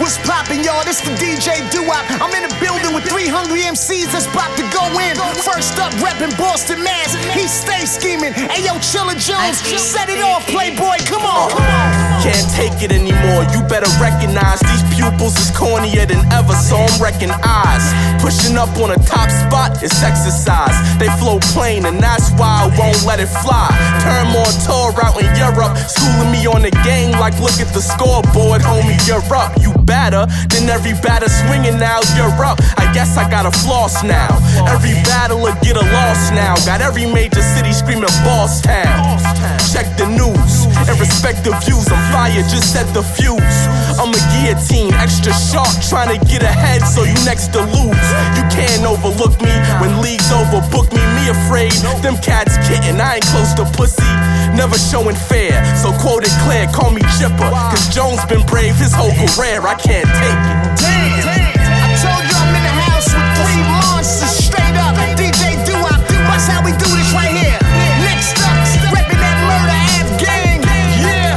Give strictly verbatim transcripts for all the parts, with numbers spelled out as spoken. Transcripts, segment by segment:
What's poppin', y'all? This the D J Doo-Wop. I'm in the building with three hungry M Cs that's about to go in. First up, reppin' Boston, Mass. He stay scheming. Hey, yo, Chilla Jones, set it off, Playboy. Come on. Can't take it anymore. You better recognize these pupils is cornier than ever, so I'm wrecking eyes. Pushing up on a top spot is exercise. They flow plain, and that's why I won't let it fly. Turn more tour out in Europe, schooling me on the game like look at the scoreboard, homie, you're up. You better than every batter swinging now, you're up. I guess I gotta floss now. Every battler get a loss now. Got every major city screaming Boss Town. Check the news and respect the views. I'm fire, just set the fuse. I'm a guillotine, extra sharp, trying to get ahead so you next to lose. You can't overlook me when leagues overbook me. Me afraid, them cats kidding, I ain't close to pussy. Never showing fair, so quote it clear, call me Chipper. Cause Jones been brave his whole career, I can't take it. Damn, I told you I'm in the house with three monsters, straight up. D J Doo-Wop, watch how we do this right here. Next up, reppin' that Murder Ave gang. Yeah,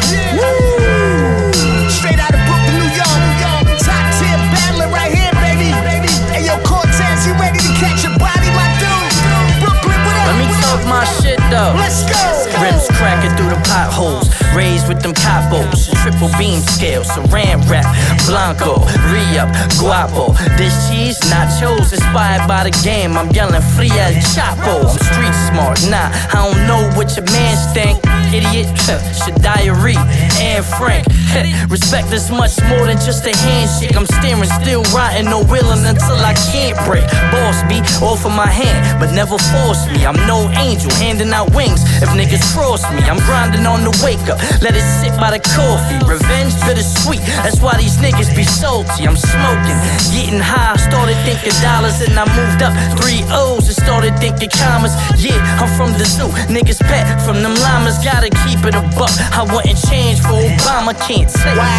woo. Straight out of Brooklyn, New York. Top tier battler right here, baby. Hey, yo, Cortez, you ready to catch a body, my dude? Brooklyn, what up? Let me talk my shit though. Let's go. Rims cracking through the potholes, raised with them capos, triple beam scale, saran wrap, Blanco, re-up, guapo. This cheese, nachos, inspired by the game. I'm yelling free El Chapo. I'm street smart, nah, I don't know what your man think. Idiot, shit diarrhea, and Frank. Respect is much more than just a handshake. I'm steering, still riding, no wheeling until I can't break. Boss be off of my hand, but never force me. I'm no angel, handing out wings if niggas cross me. I'm grinding on the wake up, let it sit by the coffee. Revenge bittersweet, that's why these niggas be salty. I'm smoking, getting high, started thinking dollars and I moved up three O's and started thinking commas. Yeah, I'm from the zoo, niggas pet from them llamas. Gotta keep it a buck, I wouldn't change for Obama, can't take wow.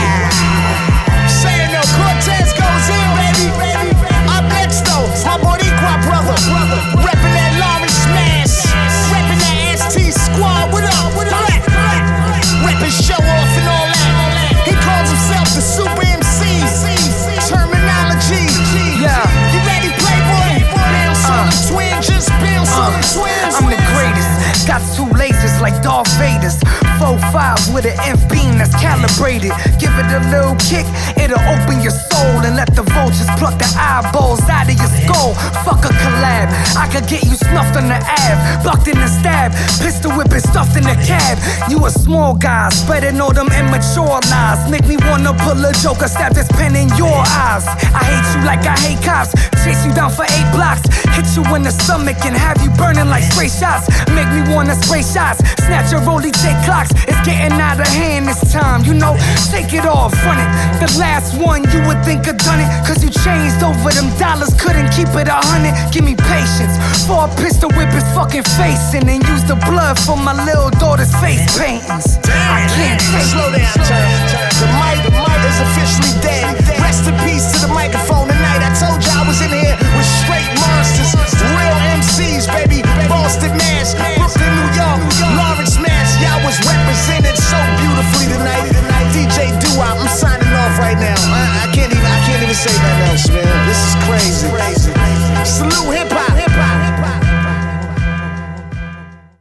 it. Saying no, Cortez goes in, baby. Up next though, my Boricua brother, reppin' that Laurie Smash, reppin' that S T Squad. What up? What up? Reppin' Show Off and all that. He calls himself the Super M C. Terminology. Yeah. You ready, Playboy? Bounce on the twin, just bounce on the twins. I'm the greatest. Got two lasers like Darth Vader's. four five with an F beam that's calibrated. Give it a little kick, it'll open your soul and let the vultures pluck the eyeballs out of your skull. Fuck a collab, I could get you snuffed on the ab, bucked in the stab, pistol whipping stuffed in the cab. You a small guy, spreading all them immature lies. Make me wanna pull a joker, stab this pen in your eyes. I hate you like I hate cops, chase you down for eight blocks, hit you in the stomach and have you burning like stray shots. Make me wanna spray shots, snatch your rolly take clocks. It's getting out of hand this time, you know, take it off, run it. The last one you would think had done it, cause you changed over them dollars, couldn't keep it a hundred. Give me patience, for a pistol whip his fucking face in and use the blood for my little daughter's face paintings. I can't take Slow down, turn. The mic, the mic is officially dead. Rest in peace to the microphone tonight. I told you I was in here with straight monsters, real M Cs, baby. Boston, Mass, Brooklyn, New York, Lawrence, Mass. Y'all was represented so beautifully tonight. D J Doo-Wop, I'm signing off right now. I, I can't even, I can't even say nothing else, man. This is crazy. Salute him.